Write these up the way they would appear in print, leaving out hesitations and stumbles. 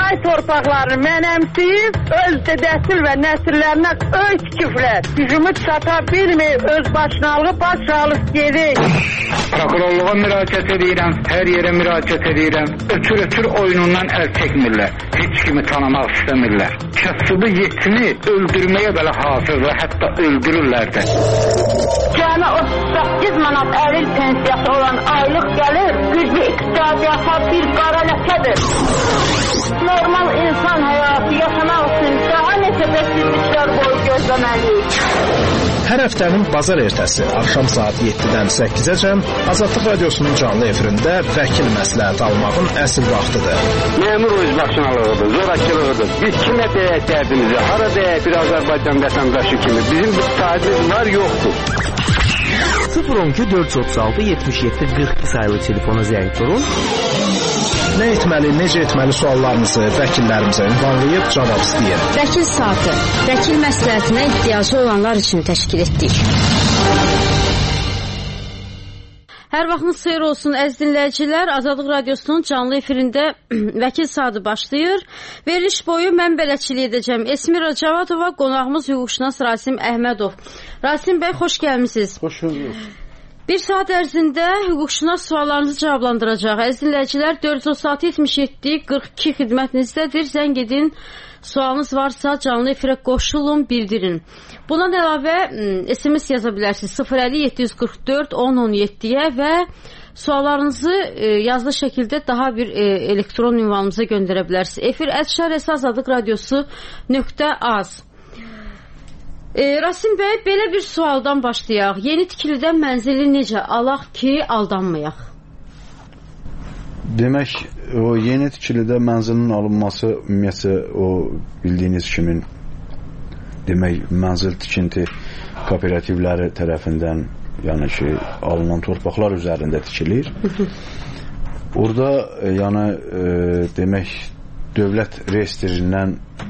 Tay torpaqlarını mənəmsiyib, öz dədəsil və nəsillərinə öy tikiblər. Gücümü çata bilməyib, öz başınalığı baş alıb gedir. Prokurorluğa müraciət edirəm, hər yerə müraciət edirəm. Ötür oyunundan əl çəkmirlər. Heç kimi tanımaq istəmirlər. Kasıbı yetini öldürməyə belə hazırdır, hətta öldürürlər də. Cəmi 38 manat əril pensiyası olan aylıq gəlir, güclü iqtisadiyyata bir qara ləkədir. Normal insan həyatı yaşamaq üçün daha neçə bəsizliklər boyu gözləməliyik. Hər həftənin bazar ertəsi axşam saat 7-dən 8-əcən Azadlıq Radiosunun canlı efirində vəkil məsləhət almağın əsl vaxtıdır. Məmur özbaşınalığıdır, zorakılığıdır. Biz kimə deyək dərdimizi, hara deyək bir Azərbaycan vətəndaşı kimi. Bizim bir sahibimiz var, yoxdur. 012-436-77-42 sayılı telefona zəng vurun. Nə etməli, necə etməli suallarınızı vəkillərimizə ünvanlayıb cavab istəyir. Vəkil saatı, vəkil məsləhətinə ehtiyacı olanlar üçün təşkil etdik. Hər vaxtınız xeyir olsun əziz dinləyicilər. Azadlıq Radiosunun canlı efirində vəkil saatı başlayır. Veriliş boyu mən bələdçilik edəcəm. Esmira Cavadova, qonağımız hüquqşünas Rasim Əhmədov. Rasim bəy, xoş gəlmisiniz. Xoş bulduk. Bir saat ərzində hüquqşünas suallarınızı cavablandıracaq. Əziz dinləyicilər, 437-42 xidmətinizdədir. Zəng edin, sualınız varsa canlı efirə qoşulun, bildirin. Bundan əlavə SMS yaza bilərsiniz 050-744-1017-yə və suallarınızı yazılı şəkildə daha bir elektron ünvanımıza göndərə bilərsiniz. efir@azadlıqradiosu.az. Rasim bəy, belə bir sualdan başlayaq. Yeni tikilidən mənzili necə alaq ki, aldanmayaq? Demək, o yeni tikilidə mənzilin alınması ümumiyyətlə o bildiyiniz kimi demək, mənzil tikinti kooperativləri tərəfindən, yəni ki, alınan torpaqlar üzərində tikilir. Orada, yəni, demək, dövlət reyestrindən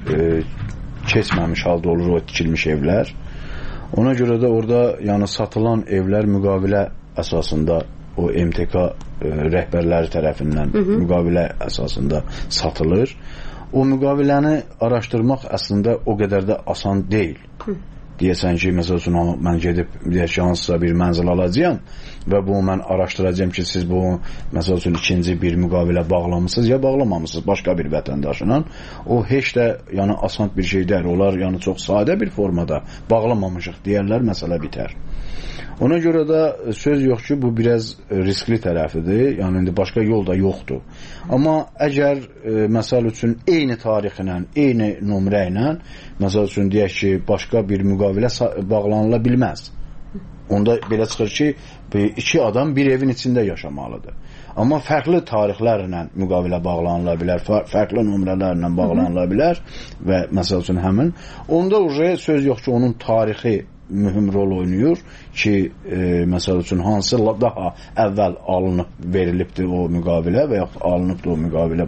keçməmiş halda olur o tikilmiş evlər. Ona görə də orada yəni satılan evlər müqavilə əsasında o MTK rəhbərləri tərəfindən müqavilə əsasında satılır. O müqaviləni araşdırmaq əslində o qədər də asan deyil. Deyəsən ki, məsəl üçün mən gedib hansısa bir mənzil alacağam və bunu mən araşdıracağım ki, siz bu məsəl üçün ikinci bir müqavilə bağlamısınız ya bağlamamışsınız başqa bir vətəndaşla. O heç də yəni asan bir şey deyil. Onlar yəni çox sadə bir formada bağlamamışıq deyərlər, məsələ bitər. Ona görə də söz yox ki, bu biraz riskli tərəfidir. Yəni indi başqa yol da yoxdur. Amma əgər məsəl üçün eyni tarixlə, eyni nömrə ilə, məsəl üçün deyək ki, başqa bir müqavilə bağlanıla bilməz. Onda belə çıxır ki, iki adam bir evin içində yaşamalıdır. Amma fərqli tarixlərlə müqavilə bağlanıla bilər, fərqli nömrələrlə bağlanıla bilər və məsəl üçün həmin. Onda söz yox ki, onun tarixi mühüm rol oynayır ki, məsəl üçün hansı daha əvvəl alınıb verilibdir o müqavilə və yaxud alınıbdır o müqavilə.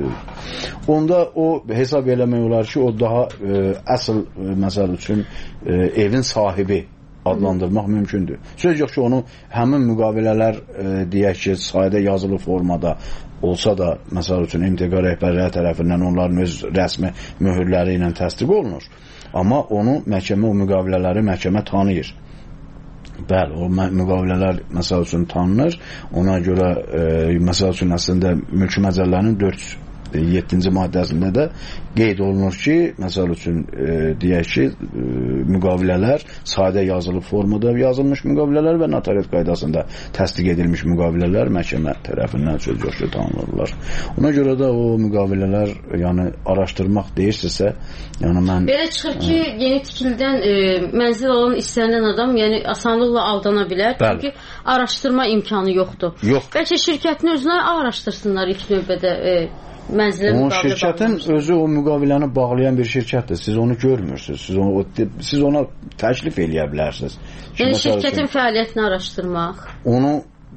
Onda o hesab eləmək olar ki, o daha əsl məsəl üçün evin sahibi adlandırmaq mümkündür. Söz yox ki, onu həmin müqavilələr deyək ki, sadə yazılı formada olsa da, məsəl üçün MTK rəhbərləri tərəfindən onların öz rəsmi möhürləri ilə təsdiq olunur. Amma onu məhkəmə, o müqavilələri məhkəmə tanıyır. Bəli, o müqavilələr məsəl üçün tanınır. Ona görə məsəl üçün əslində mülki məcəllənin 407-ci maddəsində də qeyd olunur ki, məsəl üçün deyək ki, müqavilələr sadə yazılı formada yazılmış müqavilələr və notariat qaydasında təsdiq edilmiş müqavilələr məhkəmə tərəfindən söz yox ki, tanınırlar. Ona görə də o müqavilələr yəni araşdırmaq deyirsinizsə, yəni mən belə çıxır ki, yeni tikilidən mənzil alan istənilən adam yəni asanlıqla aldana bilər. Çünki araşdırma imkanı yoxdur. Yox. Bəlkə şirkətin özünə araşdırsınlar ilk növbədə o şirkətin özü o müqaviləni bağlayan bir şirkətdir. Siz onu görmürsünüz. Siz ona təklif eləyə bilərsiniz. Yəni şirkətin fəaliyyətini araşdırmaq. Onu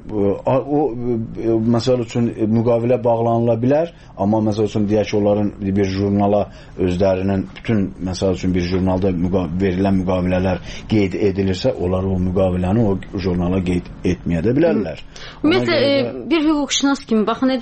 məsəl üçün müqavilə bağlanıla bilər, amma məsəl üçün deyək ki, onların bir jurnala özlərinin bütün məsəl üçün bir jurnalda verilən müqavilələr qeyd edilirsə, onlar o müqaviləni o jurnala qeyd etməyə də bilərlər. Ümumiyyətlə bir hüquqşünas kimi baxın